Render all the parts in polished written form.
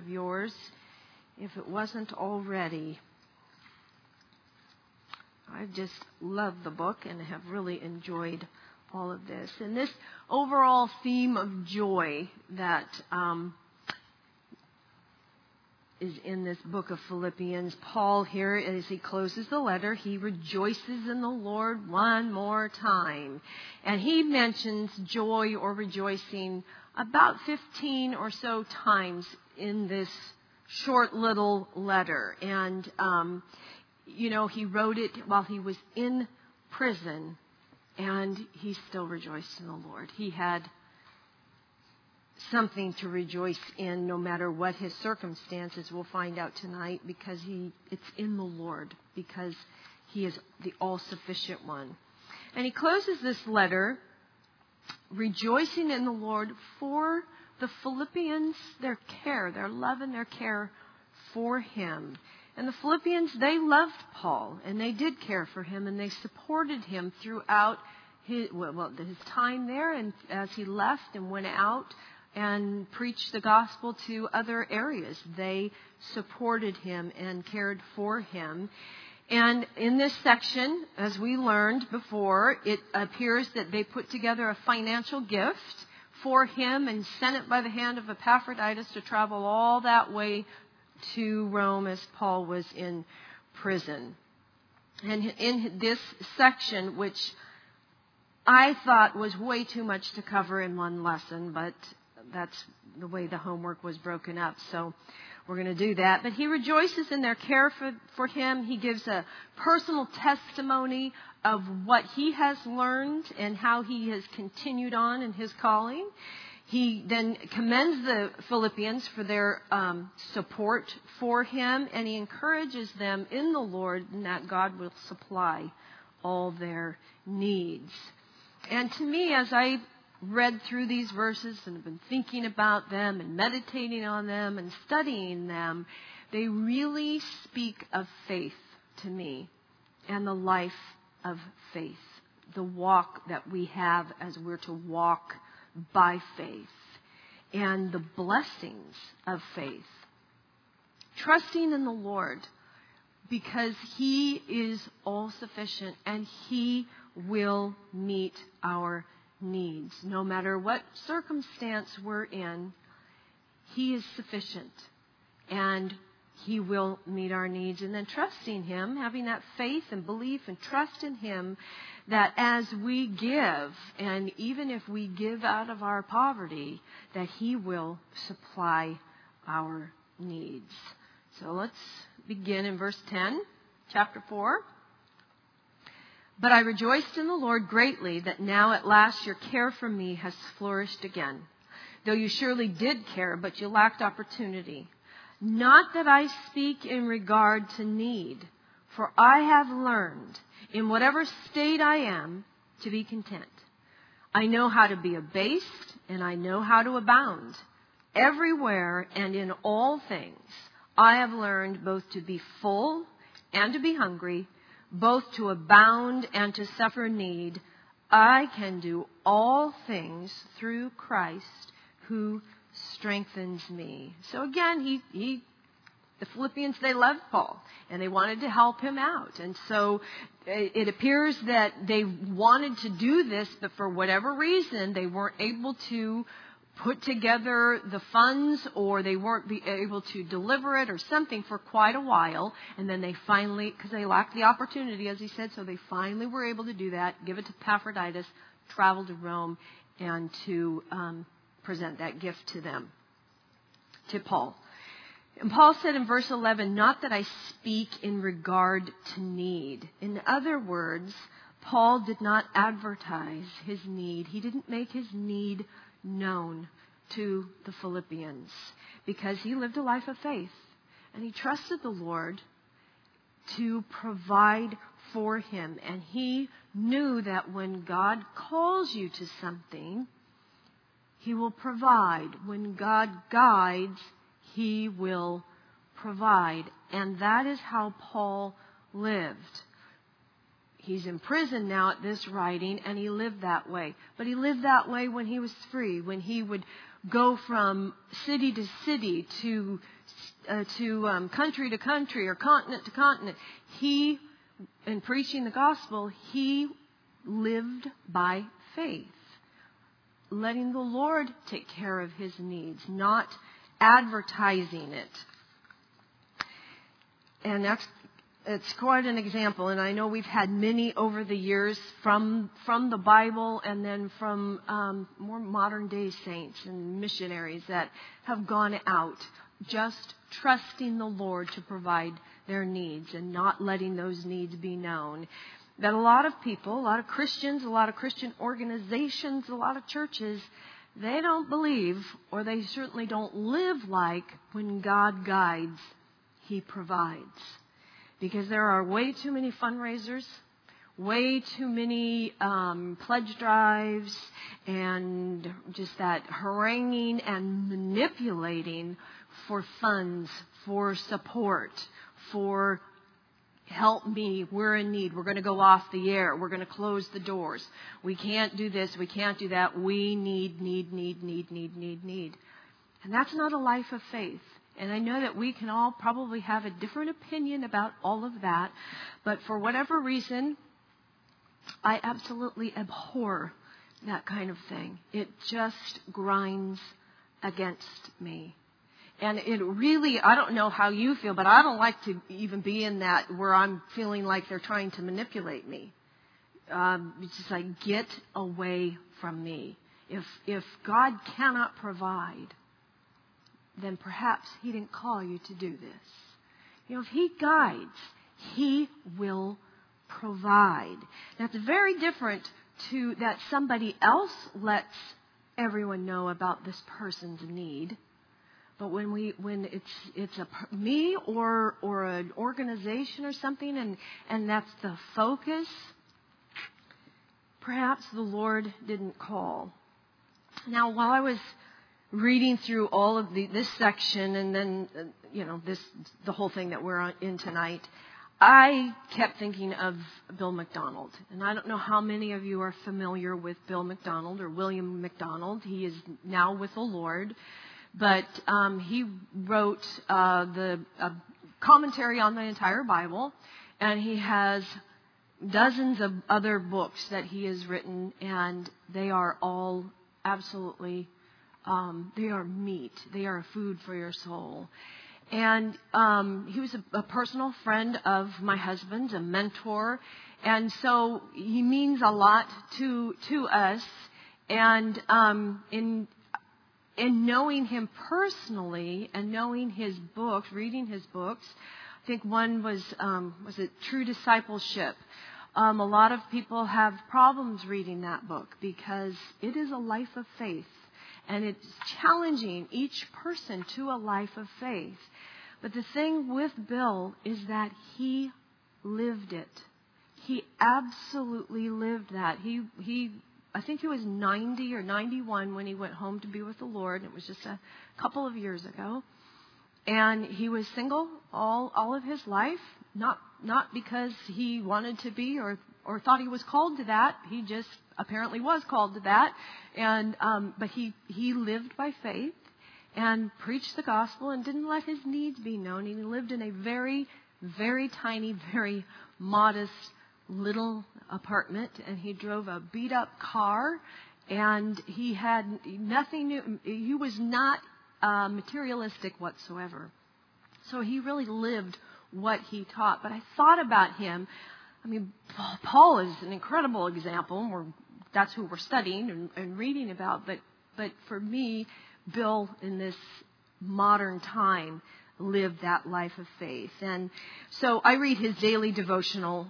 of yours, if it wasn't already. I just love the book and have really enjoyed all of this. And this overall theme of joy that is in this book of Philippians. Paul here, as he closes the letter, he rejoices in the Lord one more time. And he mentions joy or rejoicing about 15 or so times in this short little letter. And, he wrote it while he was in prison, and he still rejoiced in the Lord. He had something to rejoice in no matter what his circumstances. We'll find out tonight, because it's in the Lord, because he is the all-sufficient one. And he closes this letter rejoicing in the Lord for the Philippians, their love and their care for him. And the Philippians, they loved Paul, and they did care for him, and they supported him throughout his time there, and as he left and went out and preached the gospel to other areas. They supported him and cared for him. And in this section, as we learned before, it appears that they put together a financial gift for him and sent it by the hand of Epaphroditus to travel all that way to Rome as Paul was in prison. And in this section, which I thought was way too much to cover in one lesson, but that's the way the homework was broken up. So we're going to do that. But he rejoices in their care for him. He gives a personal testimony of what he has learned and how he has continued on in his calling. He then commends the Philippians for their support for him, and he encourages them in the Lord and that God will supply all their needs. And to me, as I read through these verses and have been thinking about them and meditating on them and studying them, they really speak of faith to me and the life of faith, the walk that we have as we're to walk by faith, and the blessings of faith. Trusting in the Lord because he is all sufficient and he will meet our needs. No matter what circumstance we're in, he is sufficient and he will meet our needs. And then trusting him, having that faith and belief and trust in him, that as we give, and even if we give out of our poverty, that he will supply our needs. So let's begin in verse 10, chapter 4. But I rejoiced in the Lord greatly that now at last your care for me has flourished again. Though you surely did care, but you lacked opportunity. Not that I speak in regard to need, for I have learned, in whatever state I am, to be content. I know how to be abased, and I know how to abound. Everywhere and in all things, I have learned both to be full and to be hungry, both to abound and to suffer need. I can do all things through Christ who strengthens me. So again, the Philippians, they loved Paul and they wanted to help him out. And so it appears that they wanted to do this, but for whatever reason, they weren't able to put together the funds, or they weren't able to deliver it or something for quite a while. And then they finally, because they lacked the opportunity, as he said, so they finally were able to do that, give it to Epaphroditus, travel to Rome, and to present that gift to them, to Paul. And Paul said in verse 11, not that I speak in regard to need. In other words, Paul did not advertise his need. He didn't make his need known to the Philippians because he lived a life of faith and he trusted the Lord to provide for him. And he knew that when God calls you to something, he will provide. When God guides, he will provide. And that is how Paul lived. He's in prison now at this writing, and he lived that way. But he lived that way when he was free, when he would go from city to city, to country to country, or continent to continent. He, in preaching the gospel, he lived by faith, letting the Lord take care of his needs, not advertising it. And it's quite an example, and I know we've had many over the years from the Bible and then from more modern day saints and missionaries that have gone out just trusting the Lord to provide their needs and not letting those needs be known. That a lot of people, a lot of Christians, a lot of Christian organizations, a lot of churches, they don't believe, or they certainly don't live like when God guides, he provides. Because there are way too many fundraisers, way too many pledge drives, and just that haranguing and manipulating for funds, for support, for help me, we're in need, we're going to go off the air, we're going to close the doors, we can't do this, we can't do that, we need. And that's not a life of faith. And I know that we can all probably have a different opinion about all of that, but for whatever reason, I absolutely abhor that kind of thing. It just grinds against me. And it really, I don't know how you feel, but I don't like to even be in that where I'm feeling like they're trying to manipulate me. It's just like, get away from me. If God cannot provide, then perhaps he didn't call you to do this. You know, if he guides, he will provide. That's very different to that somebody else lets everyone know about this person's need. But when it's me or an organization or something, and that's the focus, perhaps the Lord didn't call. Now, while I was reading through all of this section, and then the whole thing that we're in tonight, I kept thinking of Bill McDonald. And I don't know how many of you are familiar with Bill McDonald or William McDonald. He is now with the Lord. But he wrote the commentary on the entire Bible, and he has dozens of other books that he has written, and they are all absolutely, they are meat. They are food for your soul. And he was a personal friend of my husband's, a mentor, and so he means a lot to us. And in knowing him personally and knowing his books, reading his books, I think one was it True Discipleship. A lot of people have problems reading that book because it is a life of faith, and it's challenging each person to a life of faith. But the thing with Bill is that he lived it. He absolutely lived that. I think he was 90 or 91 when he went home to be with the Lord. It was just a couple of years ago. And he was single all of his life, not because he wanted to be or thought he was called to that. He just apparently was called to that. And but he lived by faith and preached the gospel and didn't let his needs be known. He lived in a very, very tiny, very modest little apartment, and he drove a beat up car, and he had nothing new. He was not materialistic whatsoever. So he really lived what he taught. But I thought about him. I mean, Paul is an incredible example. That's who we're studying and reading about. But for me, Bill in this modern time lived that life of faith. And so I read his daily devotional,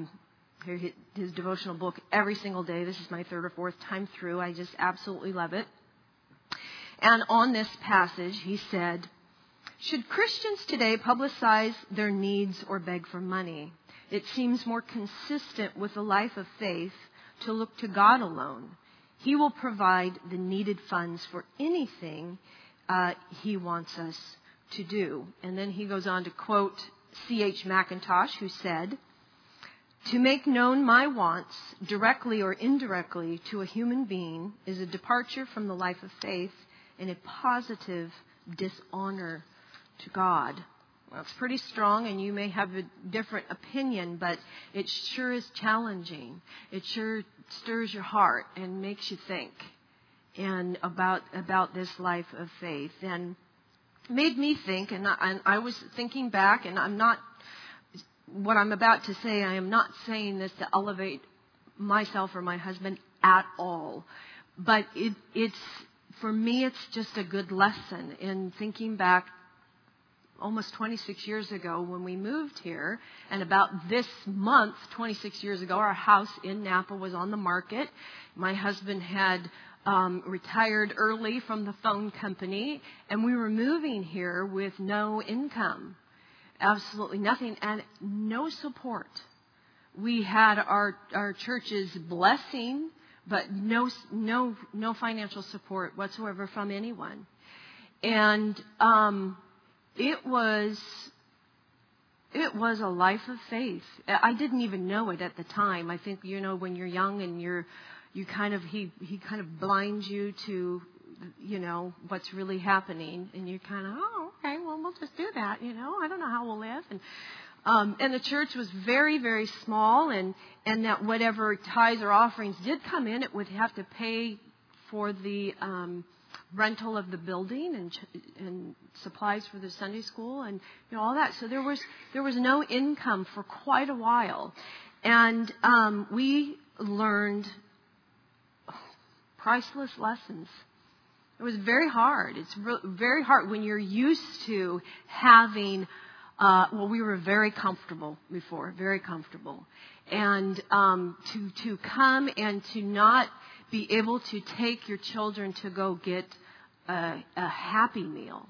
his devotional book every single day. This is my third or fourth time through. I just absolutely love it. And on this passage, he said, should Christians today publicize their needs or beg for money? It seems more consistent with a life of faith to look to God alone. He will provide the needed funds for anything he wants us to do. And then he goes on to quote C.H. Mackintosh, who said, to make known my wants directly or indirectly to a human being is a departure from the life of faith and a positive dishonor to God. Well, it's pretty strong, and you may have a different opinion, but it sure is challenging. It sure stirs your heart and makes you think and about this life of faith. And made me think, and I was thinking back, and what I'm about to say, I am not saying this to elevate myself or my husband at all. But it's for me, it's just a good lesson in thinking back almost 26 years ago when we moved here. And about this month, 26 years ago, our house in Napa was on the market. My husband had retired early from the phone company, and we were moving here with no income, absolutely nothing, and no support. We had our church's blessing, but no financial support whatsoever from anyone. And it was a life of faith. I didn't even know it at the time. I think, when you're young and he kind of blinds you to, what's really happening, and you're kind of, okay, well, we'll just do that, I don't know how we'll live. And the church was very, very small, and that whatever tithes or offerings did come in, it would have to pay for the rental of the building and supplies for the Sunday school and all that. So there was no income for quite a while, and we learned priceless lessons. It was very hard. It's very hard when you're used to having. We were very comfortable before, very comfortable, and to come and to not be able to take your children to go get a Happy Meal.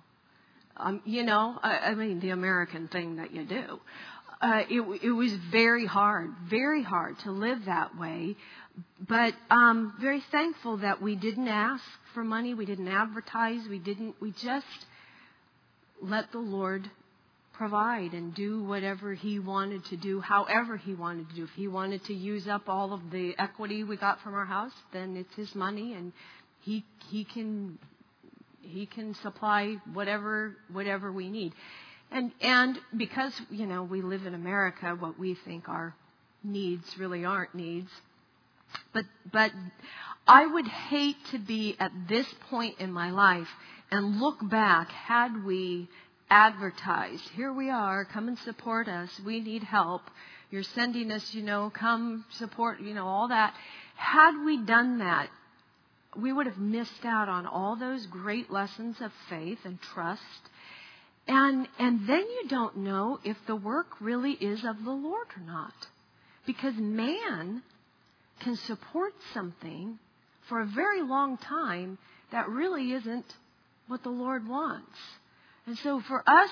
The American thing that you do. It was very hard to live that way. But very thankful that we didn't ask for money, we didn't advertise, we just let the Lord provide and do whatever He wanted to do, however He wanted to do. If He wanted to use up all of the equity we got from our house, then it's His money, and He can supply whatever we need. And because we live in America, what we think are needs really aren't needs. But I would hate to be at this point in my life and look back, had we advertised, here we are, come and support us, we need help, you're sending us, come support, all that. Had we done that, we would have missed out on all those great lessons of faith and trust. And then you don't know if the work really is of the Lord or not. Because man can support something for a very long time that really isn't what the Lord wants. And so for us,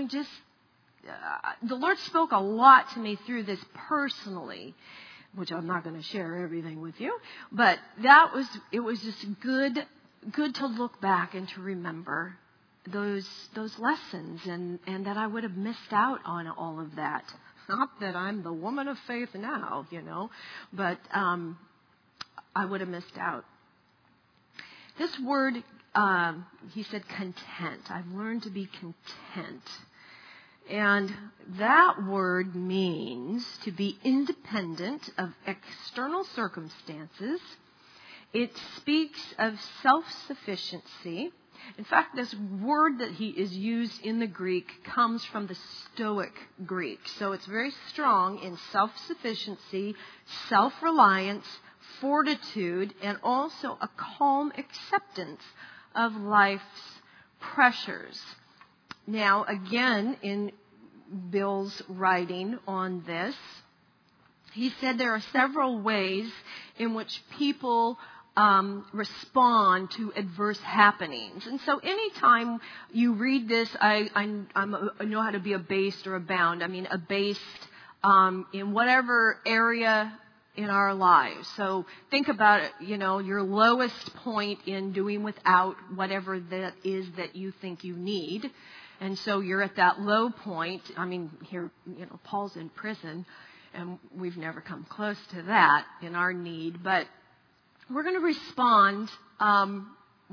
the Lord spoke a lot to me through this personally, which I'm not going to share everything with you, but it was just good to look back and to remember those lessons and that I would have missed out on all of that. Not that I'm the woman of faith now, but I would have missed out. This word, he said content. I've learned to be content. And that word means to be independent of external circumstances. It speaks of self-sufficiency. In fact, this word that he is used in the Greek comes from the Stoic Greek. So it's very strong in self-sufficiency, self-reliance, fortitude, and also a calm acceptance of life's pressures. Now, again, in Bill's writing on this, he said there are several ways in which people respond to adverse happenings. And so anytime you read this, I know how to be abased or abound. Abased in whatever area in our lives. So think about it, your lowest point in doing without whatever that is that you think you need. And so you're at that low point. Here, Paul's in prison, and we've never come close to that in our need. But we're going to respond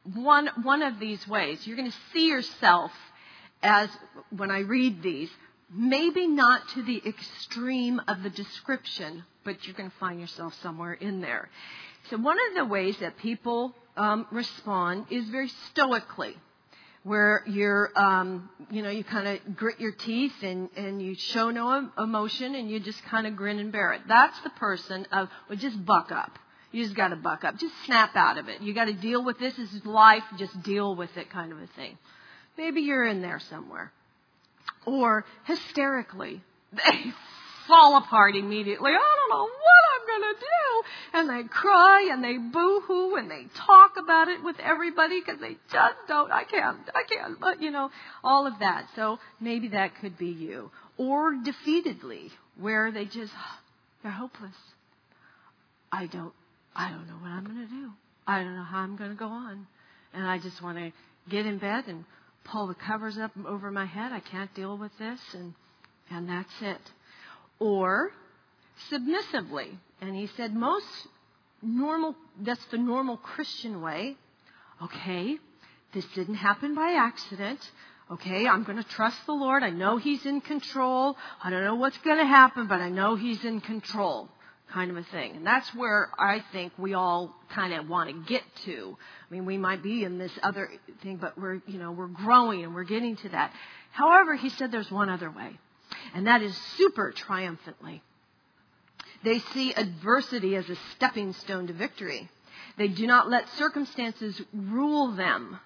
one of these ways. You're going to see yourself as, when I read these, maybe not to the extreme of the description, but you're going to find yourself somewhere in there. So one of the ways that people respond is very stoically, where you're, you kind of grit your teeth and you show no emotion and you just kind of grin and bear it. That's the person of, well, just buck up. You just got to buck up. Just snap out of it. You got to deal with this. This is life. Just deal with it, kind of a thing. Maybe you're in there somewhere. Or hysterically, they fall apart immediately. I don't know what I'm going to do. And they cry and they boo-hoo and they talk about it with everybody because they just don't. I can't. But, all of that. So maybe that could be you. Or defeatedly, where they're hopeless. I don't know what I'm going to do. I don't know how I'm going to go on. And I just want to get in bed and pull the covers up over my head. I can't deal with this. And that's it. Or submissively. And he said that's the normal Christian way. Okay, this didn't happen by accident. Okay, I'm going to trust the Lord. I know He's in control. I don't know what's going to happen, but I know He's in control. Kind of a thing. And that's where I think we all kind of want to get to. I mean, we might be in this other thing, but we're growing and we're getting to that. However, he said there's one other way, and that is super triumphantly. They see adversity as a stepping stone to victory. They do not let circumstances rule them.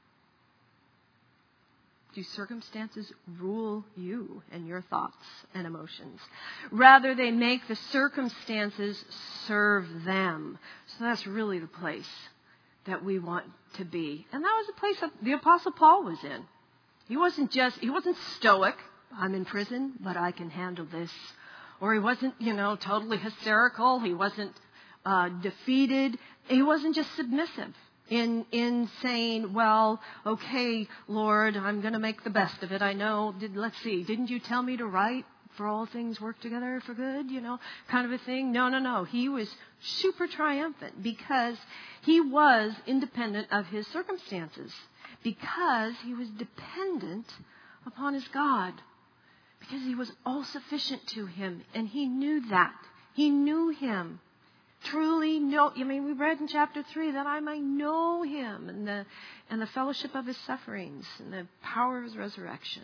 Do circumstances rule you and your thoughts and emotions? Rather, they make the circumstances serve them. So that's really the place that we want to be. And that was the place that the Apostle Paul was in. He wasn't stoic. I'm in prison, but I can handle this. Or he wasn't, totally hysterical. He wasn't defeated. He wasn't just submissive. In saying, well, okay, Lord, I'm going to make the best of it. I know, let's see, didn't you tell me to write for all things work together for good, kind of a thing? No. He was super triumphant because he was independent of his circumstances, because he was dependent upon his God, because he was all sufficient to him, and he knew that. He knew him. Truly know, we read in chapter 3 that I might know him and the fellowship of his sufferings and the power of his resurrection.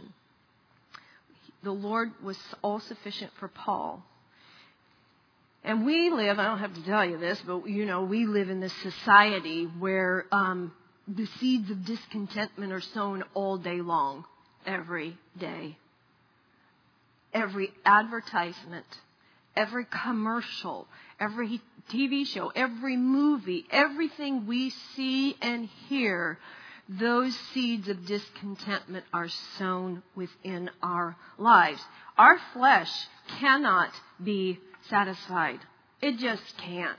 The Lord was all sufficient for Paul. And we live, I don't have to tell you this, but we live in this society where the seeds of discontentment are sown all day long, every day. Every advertisement, every commercial, every TV show, every movie, everything we see and hear, those seeds of discontentment are sown within our lives. Our flesh cannot be satisfied. It just can't.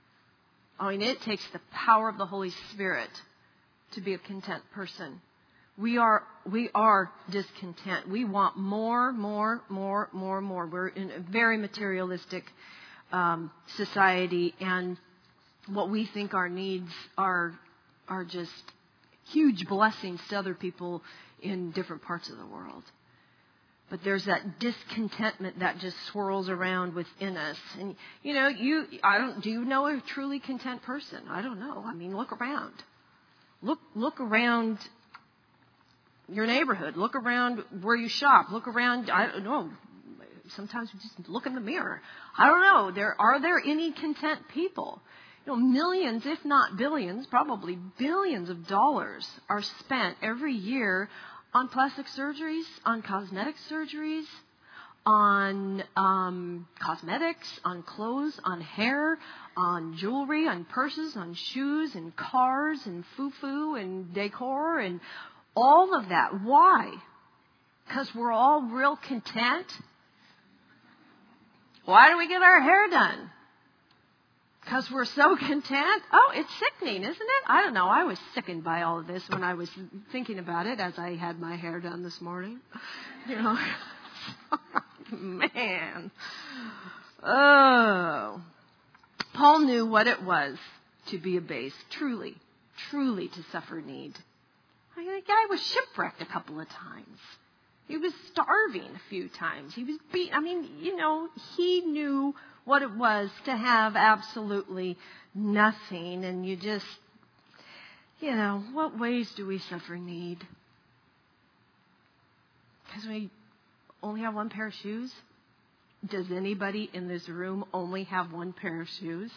It takes the power of the Holy Spirit to be a content person. We are discontent. We want more. We're in a very materialistic society, and what we think our needs are just huge blessings to other people in different parts of the world. But there's that discontentment that just swirls around within us. And do you know a truly content person? I don't know. Look around. Look around your neighborhood. Look around where you shop. Look around, I don't know. Sometimes we just look in the mirror. I don't know. Are there any content people? Millions, if not billions, probably billions of dollars are spent every year on plastic surgeries, on cosmetic surgeries, on cosmetics, on clothes, on hair, on jewelry, on purses, on shoes, and cars, and foo-foo, and decor, and all of that. Why? Because we're all real content. Why do we get our hair done? Because we're so content? Oh, it's sickening, isn't it? I don't know. I was sickened by all of this when I was thinking about it as I had my hair done this morning. Man. Oh. Paul knew what it was to be abased. Truly truly to suffer need. I mean, the guy was shipwrecked a couple of times. He was starving a few times. He was beat. I mean, he knew what it was to have absolutely nothing. And you just, what ways do we suffer need? Because we only have one pair of shoes? Does anybody in this room only have one pair of shoes?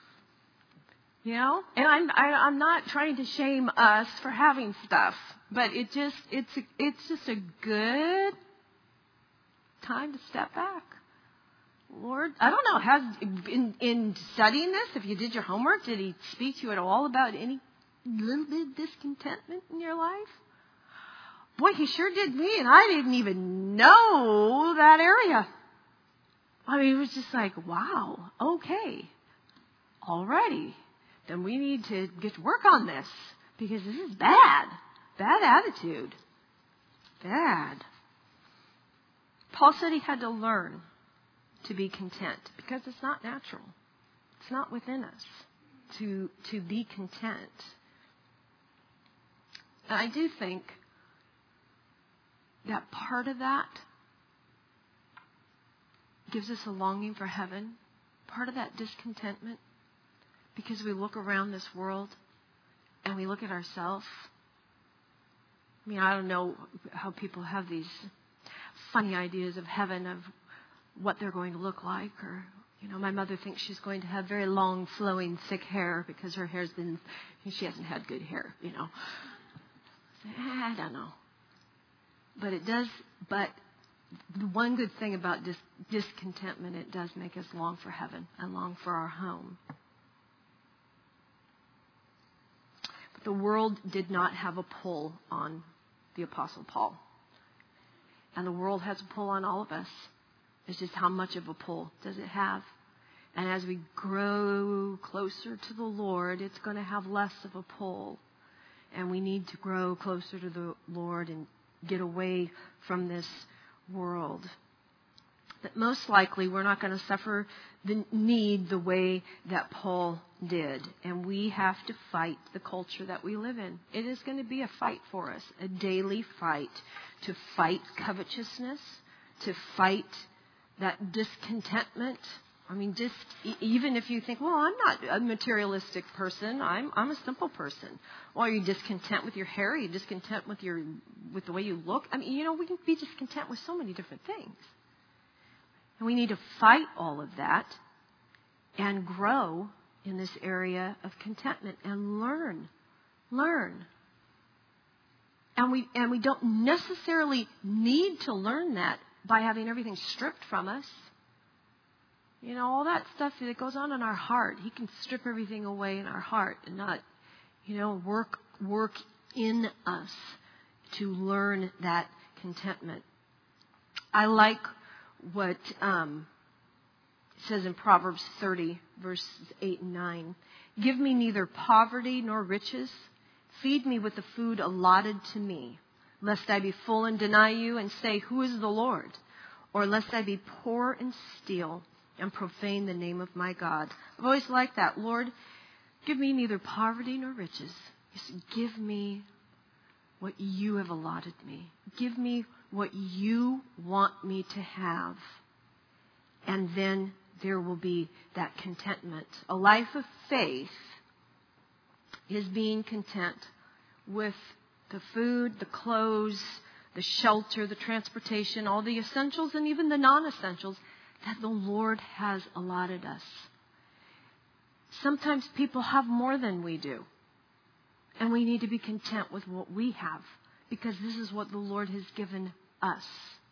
And I'm not trying to shame us for having stuff, but it's just a good time to step back. Lord, I don't know, in studying this, if you did your homework, did he speak to you at all about any little bit of discontentment in your life? Boy, he sure did me, and I didn't even know that area. I mean, it was just like, wow, okay, alrighty. Then we need to get to work on this, because this is bad. Bad attitude. Bad. Paul said he had to learn to be content, because it's not natural. It's not within us to be content. And I do think that part of that gives us a longing for heaven, part of that discontentment, because we look around this world and we look at ourselves. I mean, I don't know how people have these funny ideas of heaven, of what they're going to look like. Or, my mother thinks she's going to have very long, flowing, thick hair because her hair's been, she hasn't had good hair, I don't know. But it does, the one good thing about discontentment, it does make us long for heaven and long for our home. But the world did not have a pull on the Apostle Paul. And the world has a pull on all of us. It's just how much of a pull does it have? And as we grow closer to the Lord, it's going to have less of a pull. And we need to grow closer to the Lord and get away from this world. That most likely we're not going to suffer the need the way that Paul did. And we have to fight the culture that we live in. It is going to be a fight for us, a daily fight, to fight covetousness, to fight that discontentment. I mean, just even if you think, well, I'm not a materialistic person, I'm a simple person. Well, are you discontent with your hair? Are you discontent with the way you look? I mean, we can be discontent with so many different things. And we need to fight all of that and grow in this area of contentment and learn. And we don't necessarily need to learn that by having everything stripped from us. All that stuff that goes on in our heart, he can strip everything away in our heart and not, work in us to learn that contentment. I like what it says in Proverbs 30, verses 8 and 9. Give me neither poverty nor riches. Feed me with the food allotted to me, lest I be full and deny you and say, who is the Lord? Or lest I be poor and steal and profane the name of my God. I've always liked that. Lord, give me neither poverty nor riches. Just give me what you have allotted me. Give me what you want me to have. And then there will be that contentment. A life of faith is being content with the food, the clothes, the shelter, the transportation, all the essentials and even the non-essentials that the Lord has allotted us. Sometimes people have more than we do. And we need to be content with what we have, because this is what the Lord has given us.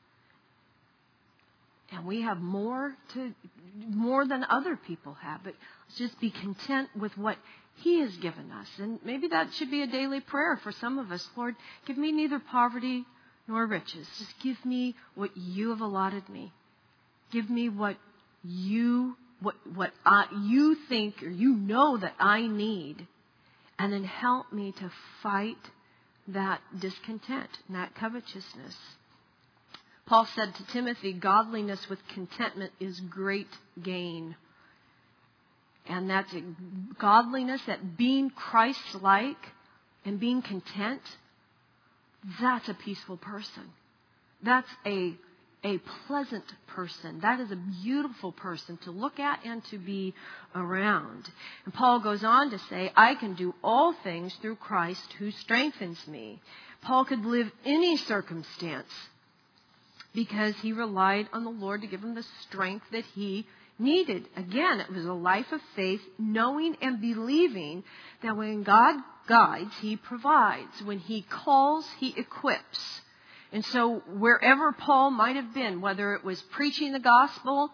And we have more than other people have. But let's just be content with what He has given us. And maybe that should be a daily prayer for some of us. Lord, give me neither poverty nor riches. Just give me what you have allotted me. Give me what you think or you know that I need. And then help me to fight that discontent and that covetousness. Paul said to Timothy, godliness with contentment is great gain. And that's godliness, that being Christ-like and being content, that's a peaceful person. That's a pleasant person. That is a beautiful person to look at and to be around. And Paul goes on to say, I can do all things through Christ who strengthens me. Paul could live any circumstance because he relied on the Lord to give him the strength that he needed. Again, it was a life of faith, knowing and believing that when God guides, He provides. When He calls, He equips. And so wherever Paul might have been, whether it was preaching the gospel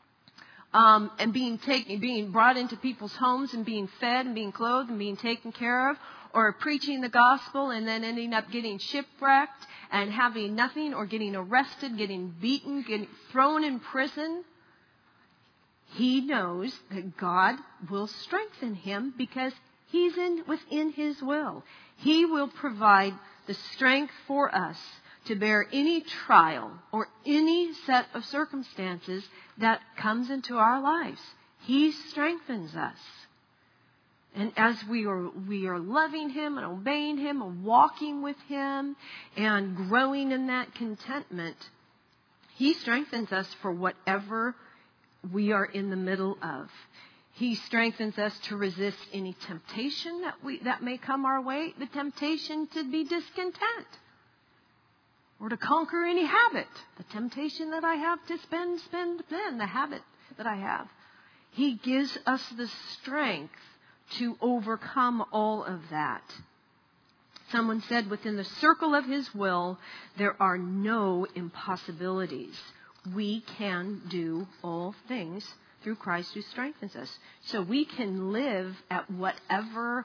and being brought into people's homes and being fed and being clothed and being taken care of, or preaching the gospel and then ending up getting shipwrecked and having nothing, or getting arrested, getting beaten, getting thrown in prison, he knows that God will strengthen him because He's within His will. He will provide the strength for us to bear any trial or any set of circumstances that comes into our lives. He strengthens us. And as we are loving Him and obeying Him and walking with Him and growing in that contentment, He strengthens us for whatever we are in the middle of. He strengthens us to resist any temptation that may come our way, the temptation to be discontent, or to conquer any habit, the temptation that I have to spend, the habit that I have. He gives us the strength to overcome all of that. Someone said, within the circle of His will, there are no impossibilities. We can do all things through Christ who strengthens us. So we can live at whatever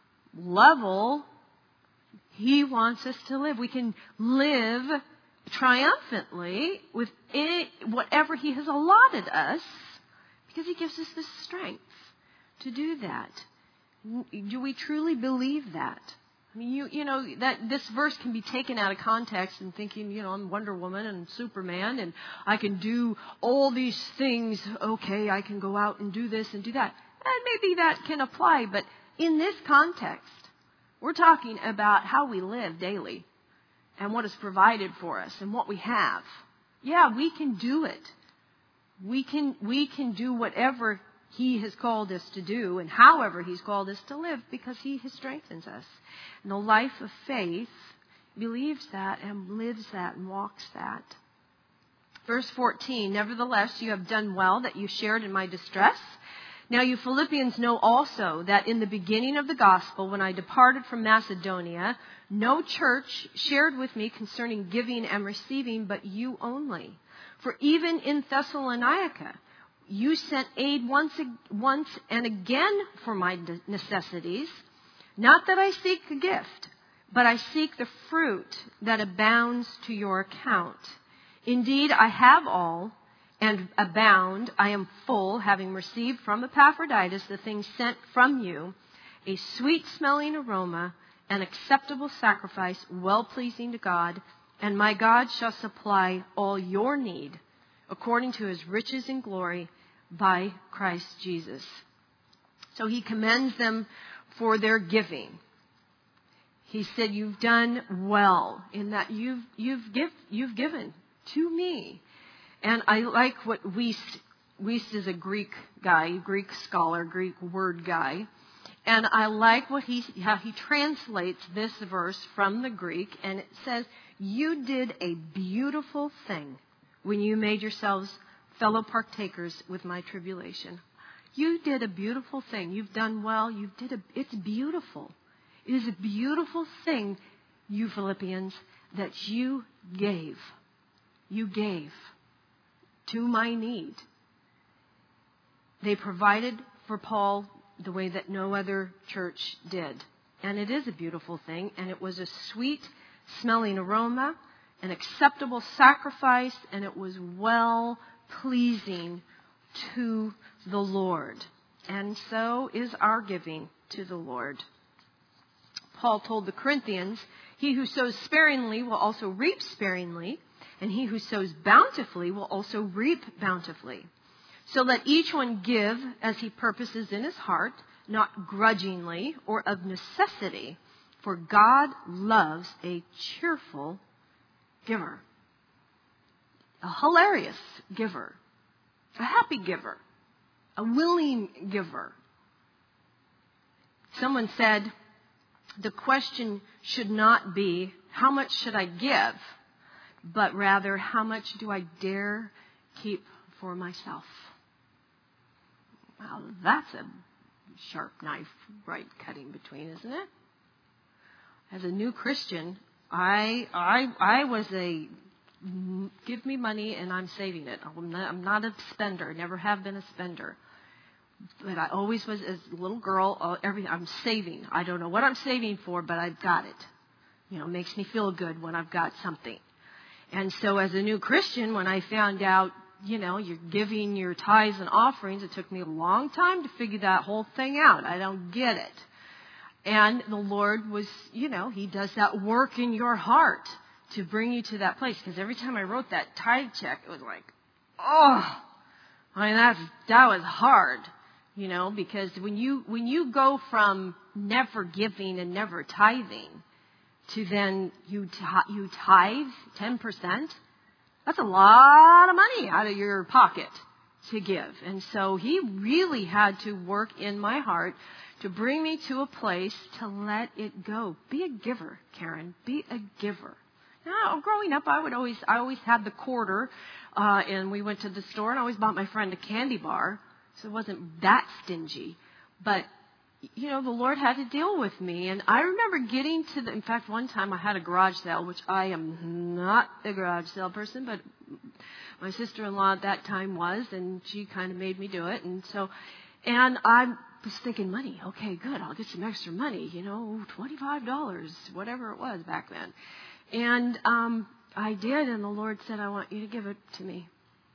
level He wants us to live. We can live triumphantly with whatever He has allotted us because He gives us the strength to do that. Do we truly believe that? I mean, you know, that this verse can be taken out of context and thinking, I'm Wonder Woman and Superman and I can do all these things. Okay, I can go out and do this and do that. And maybe that can apply, but in this context, we're talking about how we live daily and what is provided for us and what we have. Yeah, we can do it. We can do whatever He has called us to do and however He's called us to live because He strengthens us. And the life of faith believes that and lives that and walks that. Verse 14, nevertheless, you have done well that you shared in my distress. Now you Philippians know also that in the beginning of the gospel, when I departed from Macedonia, no church shared with me concerning giving and receiving, but you only. For even in Thessalonica, you sent aid once and again for my necessities. Not that I seek a gift, but I seek the fruit that abounds to your account. Indeed, I have all and abound. I am full, having received from Epaphroditus the things sent from you, a sweet-smelling aroma, an acceptable sacrifice, well-pleasing to God. And my God shall supply all your need according to His riches in glory by Christ Jesus. So He commends them for their giving. He said, you've done well in that you've given to me. And I like what Wiest is a Greek guy, Greek scholar, Greek word guy. And I like how he translates this verse from the Greek. And it says, you did a beautiful thing when you made yourselves fellow partakers with my tribulation. You did a beautiful thing. You've done well. It's beautiful. It is a beautiful thing, you Philippians, that you gave. You gave to my need. They provided for Paul the way that no other church did. And it is a beautiful thing. And it was a sweet-smelling aroma, an acceptable sacrifice, and it was well-pleasing to the Lord. And so is our giving to the Lord. Paul told the Corinthians, he who sows sparingly will also reap sparingly, and he who sows bountifully will also reap bountifully. So let each one give as he purposes in his heart, not grudgingly or of necessity, for God loves a cheerful giver. A hilarious giver. A happy giver. A willing giver. Someone said, the question should not be, how much should I give? But rather, how much do I dare keep for myself? Well, that's a sharp knife right cutting between, isn't it? As a new Christian, I was a give me money and I'm saving it. I'm not a spender. Never have been a spender. But I always was, as a little girl, I'm saving. I don't know what I'm saving for, but I've got it. It makes me feel good when I've got something. And so as a new Christian, when I found out, you're giving your tithes and offerings, it took me a long time to figure that whole thing out. I don't get it. And the Lord was, He does that work in your heart to bring you to that place. Because every time I wrote that tithe check, it was like, that was hard. Because when you go from never giving and never tithing to then you tithe 10%, that's a lot of money out of your pocket to give. And so He really had to work in my heart to bring me to a place to let it go. Be a giver, Karen. Be a giver. Now, growing up, I always had the quarter, and we went to the store, and I always bought my friend a candy bar. So it wasn't that stingy. But, the Lord had to deal with me. And I remember getting to in fact, one time I had a garage sale, which I am not a garage sale person, but my sister-in-law at that time was, and she kind of made me do it. And I was thinking, money, okay, good, I'll get some extra money, $25, whatever it was back then. And I did, and the Lord said, I want you to give it to me.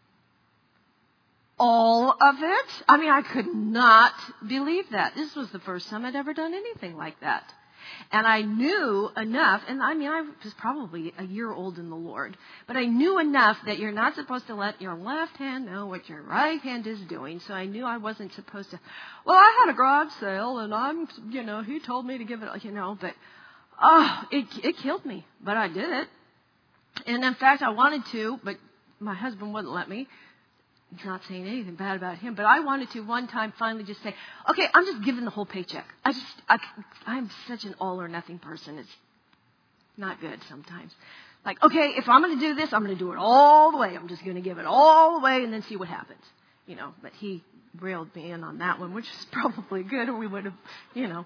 All of it? I could not believe that. This was the first time I'd ever done anything like that. And I knew enough, and I was probably a year old in the Lord, but I knew enough that you're not supposed to let your left hand know what your right hand is doing. So I knew I wasn't supposed to, I had a garage sale, and He told me to give it, but, it killed me, but I did it. And in fact, I wanted to, but my husband wouldn't let me. He's not saying anything bad about him, but I wanted to one time finally just say, okay, I'm just giving the whole paycheck. I'm such an all or nothing person. It's not good sometimes. Like, okay, if I'm going to do this, I'm going to do it all the way. I'm just going to give it all the way and then see what happens. But he railed me in on that one, which is probably good, or we would have,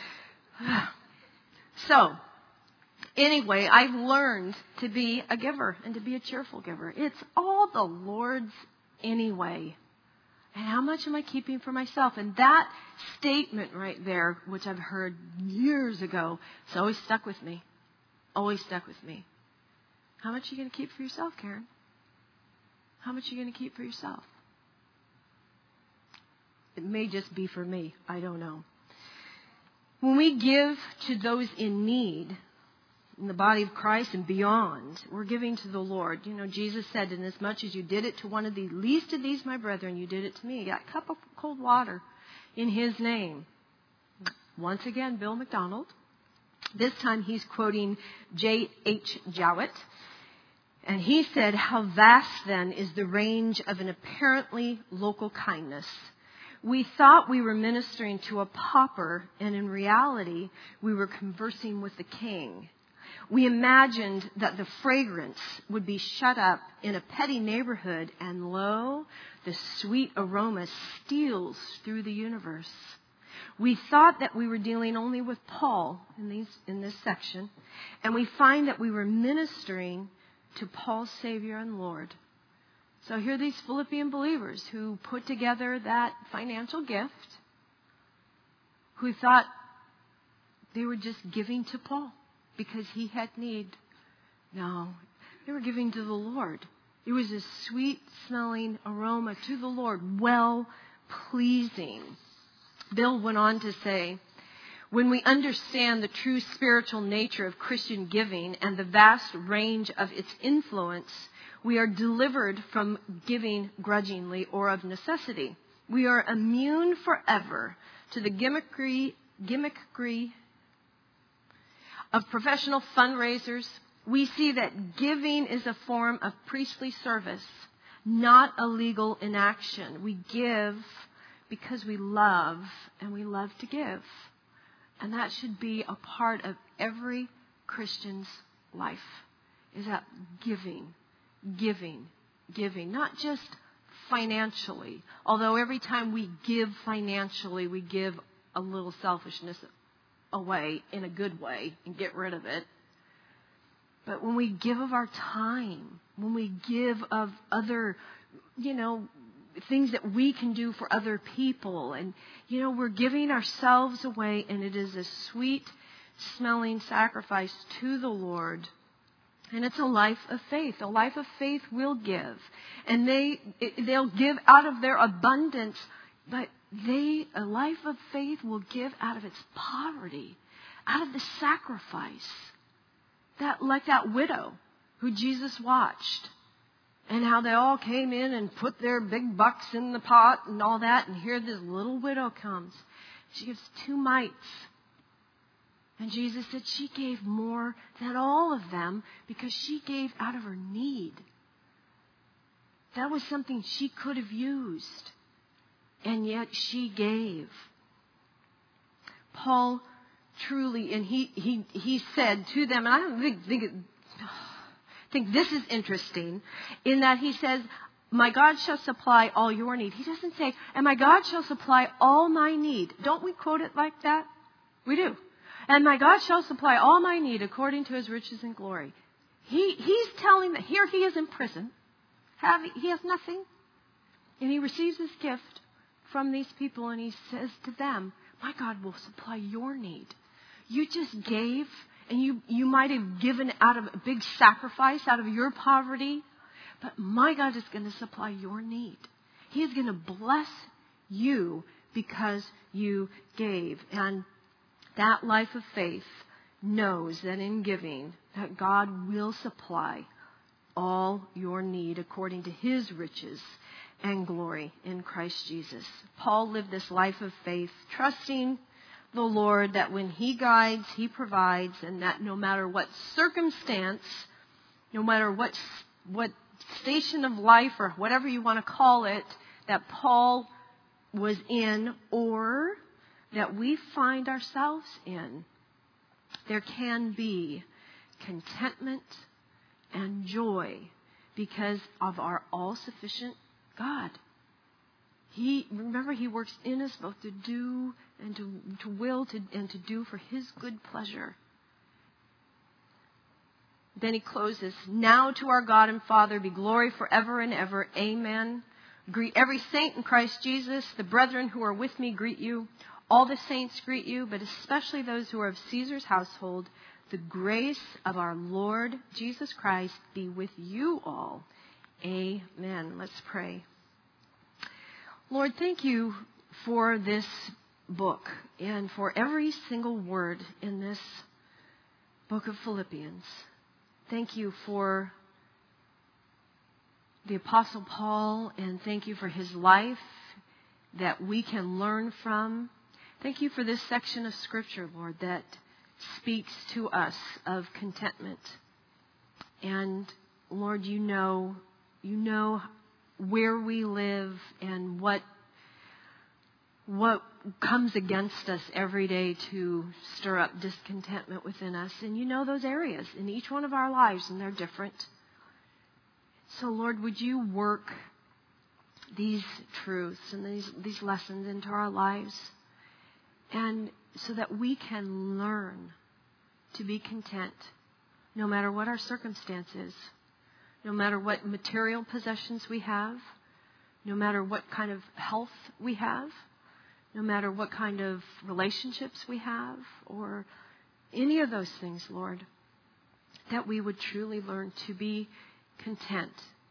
So, anyway, I've learned to be a giver and to be a cheerful giver. It's all the Lord's anyway. And how much am I keeping for myself? And that statement right there, which I've heard years ago, it's always stuck with me. Always stuck with me. How much are you going to keep for yourself, Karen? How much are you going to keep for yourself? It may just be for me. I don't know. When we give to those in need, in the body of Christ and beyond, we're giving to the Lord. Jesus said, inasmuch as you did it to one of the least of these, my brethren, you did it to me. You got a cup of cold water in His name. Once again, Bill McDonald. This time he's quoting J.H. Jowett. And he said, how vast then is the range of an apparently local kindness. We thought we were ministering to a pauper, and in reality, we were conversing with the king. We imagined that the fragrance would be shut up in a petty neighborhood, and lo, the sweet aroma steals through the universe. We thought that we were dealing only with Paul in this section, and we find that we were ministering to Paul's Savior and Lord. So here are these Philippian believers who put together that financial gift, who thought they were just giving to Paul because he had need. No, they were giving to the Lord. It was a sweet-smelling aroma to the Lord, well-pleasing. Bill went on to say, When we understand the true spiritual nature of Christian giving and the vast range of its influence, we are delivered from giving grudgingly or of necessity. We are immune forever to the gimmickry of professional fundraisers. We see that giving is a form of priestly service, not a legal inaction. We give because we love, and we love to give. And that should be a part of every Christian's life, is that giving. Not just financially, although every time we give financially, we give a little selfishness away in a good way and get rid of it. But when we give of our time, when we give of other, things that we can do for other people, and, we're giving ourselves away, and it is a sweet smelling sacrifice to the Lord. And it's a life of faith. A life of faith will give. And they'll give out of their abundance, but a life of faith will give out of its poverty, out of the sacrifice. Like that widow who Jesus watched, and how they all came in and put their big bucks in the pot and all that, and here this little widow comes. She gives 2 mites. And Jesus said she gave more than all of them because she gave out of her need. That was something she could have used, and yet she gave. Paul truly, and he said to them, and I think this is interesting, in that he says, my God shall supply all your need. He doesn't say, and my God shall supply all my need. Don't we quote it like that? We do. And my God shall supply all my need according to his riches and glory. He's telling that here he is in prison. He has nothing. And he receives this gift from these people, and he says to them, my God will supply your need. You just gave, and you might have given out of a big sacrifice, out of your poverty, but my God is going to supply your need. He is going to bless you because you gave. And that life of faith knows that in giving, that God will supply all your need according to his riches and glory in Christ Jesus. Paul lived this life of faith, trusting the Lord that when he guides, he provides, and that no matter what circumstance, no matter what station of life or whatever you want to call it, that Paul was in or that we find ourselves in, there can be contentment and joy because of our all-sufficient God. He works in us both to do and to will and to do for his good pleasure. Then he closes, now to our God and Father be glory forever and ever. Amen. Greet every saint in Christ Jesus. The brethren who are with me greet you. All the saints greet you, but especially those who are of Caesar's household. The grace of our Lord Jesus Christ be with you all. Amen. Let's pray. Lord, thank you for this book and for every single word in this book of Philippians. Thank you for the Apostle Paul, and thank you for his life that we can learn from. Thank you for this section of Scripture, Lord, that speaks to us of contentment. And Lord, you know where we live and what comes against us every day to stir up discontentment within us. And you know those areas in each one of our lives, and they're different. So Lord, would you work these truths and these lessons into our lives, and so that we can learn to be content no matter what our circumstances, no matter what material possessions we have, no matter what kind of health we have, no matter what kind of relationships we have, or any of those things, Lord, that we would truly learn to be content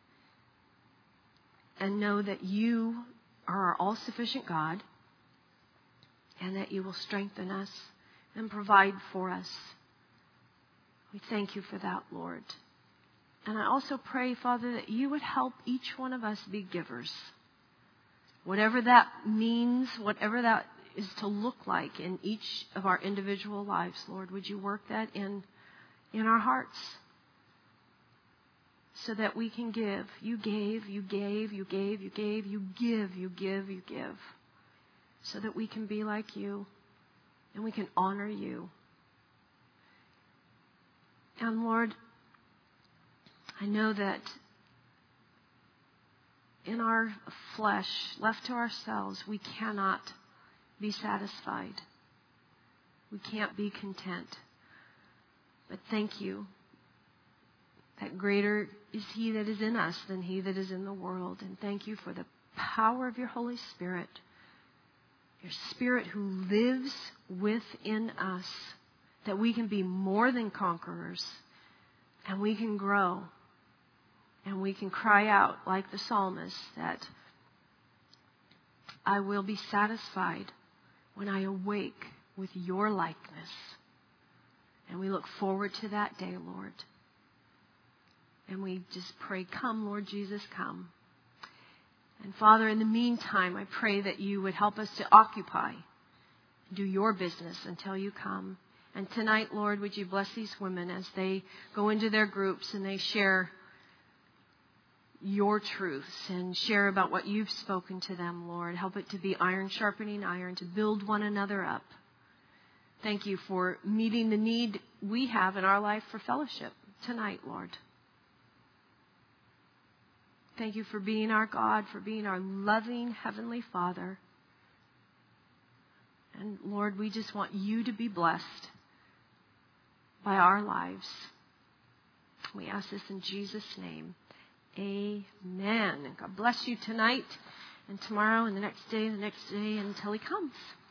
and know that you are our all-sufficient God, and that you will strengthen us and provide for us. We thank you for that, Lord. And I also pray, Father, that you would help each one of us be givers. Whatever that means, whatever that is to look like in each of our individual lives, Lord, would you work that in our hearts so that we can give. You gave, you gave, you gave, you gave, you give, you give, you give. So that we can be like you and we can honor you. And Lord, I know that in our flesh, left to ourselves, we cannot be satisfied. We can't be content. But thank you that greater is He that is in us than he that is in the world. And thank you for the power of your Holy Spirit, your Spirit who lives within us, that we can be more than conquerors, and we can grow, and we can cry out like the psalmist that I will be satisfied when I awake with your likeness. And we look forward to that day, Lord. And we just pray, come, Lord Jesus, come. And Father, in the meantime, I pray that you would help us to occupy, do your business until you come. And tonight, Lord, would you bless these women as they go into their groups and they share your truths and share about what you've spoken to them, Lord. Help it to be iron sharpening iron, to build one another up. Thank you for meeting the need we have in our life for fellowship tonight, Lord. Thank you for being our God, for being our loving Heavenly Father. And Lord, we just want you to be blessed by our lives. We ask this in Jesus' name. Amen. And God bless you tonight and tomorrow and the next day until He comes.